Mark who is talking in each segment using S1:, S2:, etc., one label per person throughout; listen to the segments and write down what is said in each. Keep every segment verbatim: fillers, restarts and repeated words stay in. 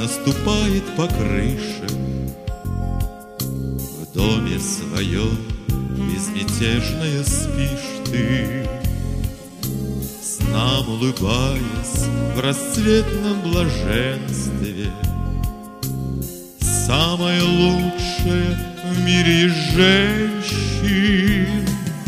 S1: наступает по крыше. В доме своем безмятежная спишь ты, снам улыбаясь в расцветном блаженстве. Самое лучшее в мире из женщин.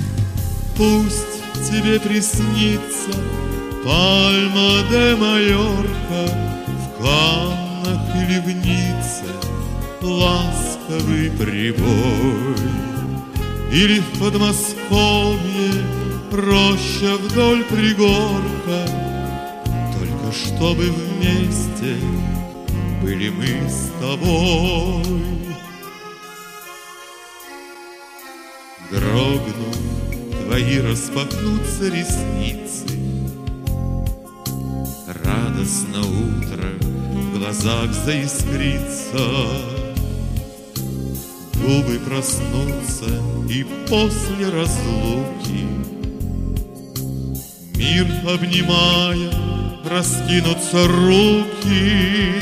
S1: Пусть тебе приснится Пальма де Майорка в Каннах или в Ницце ласковый прибой, или в Подмосковье роща вдоль пригорка, только чтобы вместе были мы с тобой. Дрогнут твои, распахнутся ресницы, радостно утро в глазах заискрится, губы проснутся, и после разлуки, мир обнимая, раскинутся руки.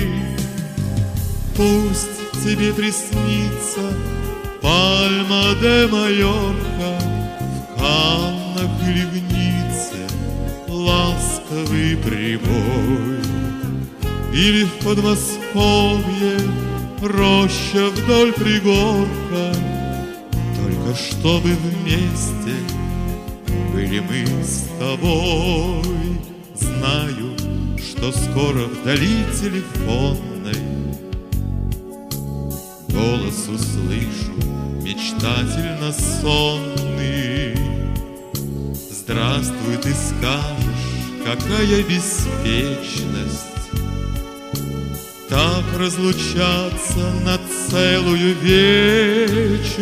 S1: Пусть тебе приснится Пальма де Майорка в Каннах или в Ницце ласковый прибой, или в Подмосковье роща вдоль пригорка, только чтобы вместе были мы с тобой. Знаю, что скоро вдали телефонной голос услышу мечтательно сонный. Здравствуй, ты скажешь, какая беспечность так разлучаться на целую вечность.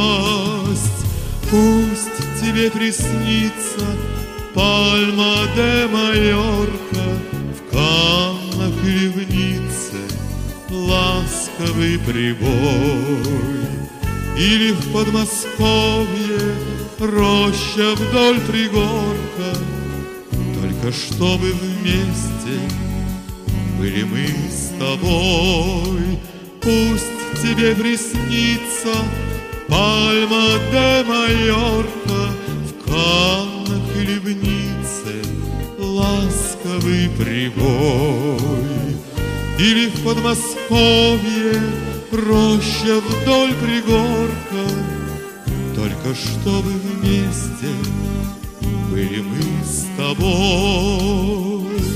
S1: Пусть тебе приснится Пальма де Майорка в Каннах или в Ницце ласковый прибой, или в Подмосковье роща вдоль пригорка, только чтобы вместе были мы с тобой. Пусть тебе приснится Пальма де Майорка в Каннах или в Ницце ласковый прибой, или в Подмосковье роща вдоль пригорка, только чтобы вместе были мы с тобой.